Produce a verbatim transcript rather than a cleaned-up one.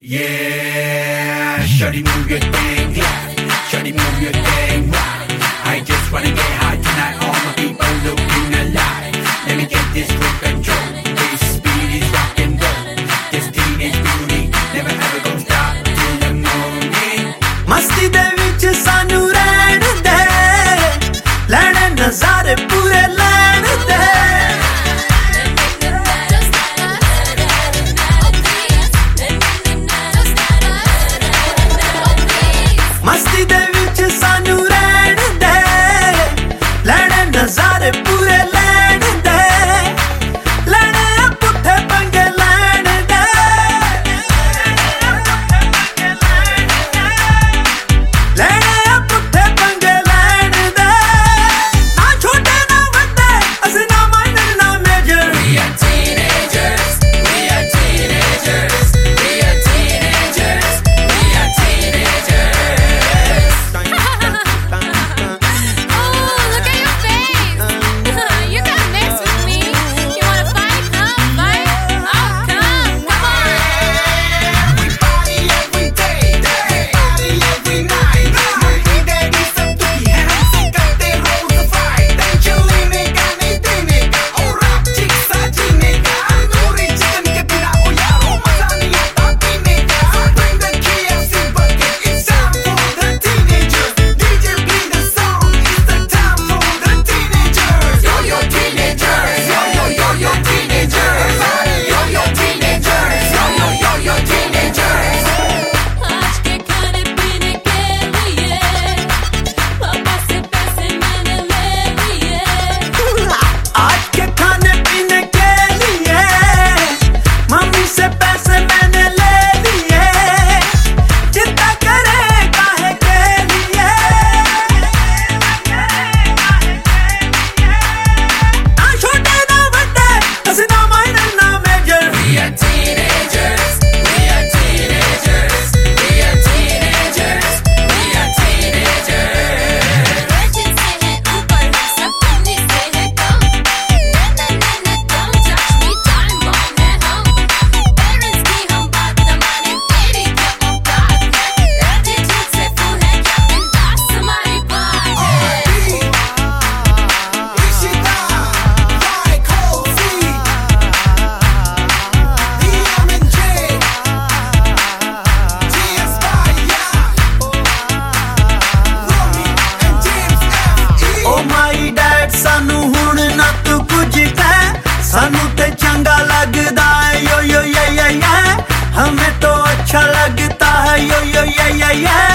Yeah, shawty move your thing, yeah. Shawty move your thing, right. I just wanna get high tonight. All my people looking alive. Let me get this with control. This speed is rock and roll. This teenage beauty never ever gonna stop till the morning. मस्ती दे विच सानू रहन दे, लैणे नज़ारे पूरे लैण दे। मस्ती दे विच सानू रहन दे, लैणे नज़ारे पूरे लैण दे। लैणे पुट्ठे पंगे लैण दे, लैणे पुट्ठे पंगे लैण दे। ना छोटे ना वड्डे, असीं ना माइनर ना major. We are teenagers, we are teenagers, we are teenagers, we are teenagers. Oh, look at your face. You gotta mess with me. You wanna fight? Come fight. Oh, come, come on. We party every day, we party every night. Every day we सब दुखी हैं, हमसे करते रोज fight. Tension लेने का नहीं देने का, और rap chick सा जीने का। पूरी chicken के बिना ओ यारो मजा नहीं आता पीने का। So bring the K F C bucket, it's time for the teenagers. D J play the song, it's the time for the teenagers. Yo yo teenagers, yo yo yo yo teenagers. Yo yo teenagers, yo yo yo yo teenagers. आज के खाने पीने के लिए पापा से पैसे मैंने ले लिए। आज के खाने पीने के लिए मम्मी से पैसे मैंने ले लिए। चिंता करे काहे के लिए, ना छोटे ना वड्डे, असीं ना माइनर ना major. We are teenagers, we are teenagers, we are teenagers, we are teenagers. Legend से है ऊपर, सब अपनी से है कम। ना ना ना ना, don't touch me, time bomb है हम। Parents की हम बात न माने, तेरी क्या औकात है? Attitude से full है क्या बिंदास हमारी बात है? Ishida, like Halsey, D M and J, G S Y, Romy and James F E. Oh my dad सानू हुण ना तू कुछ कह, सानू ते चंगा लगदा है यो यो ये ये ये। हमें तो अच्छा लगता है यो यो ये ये ये।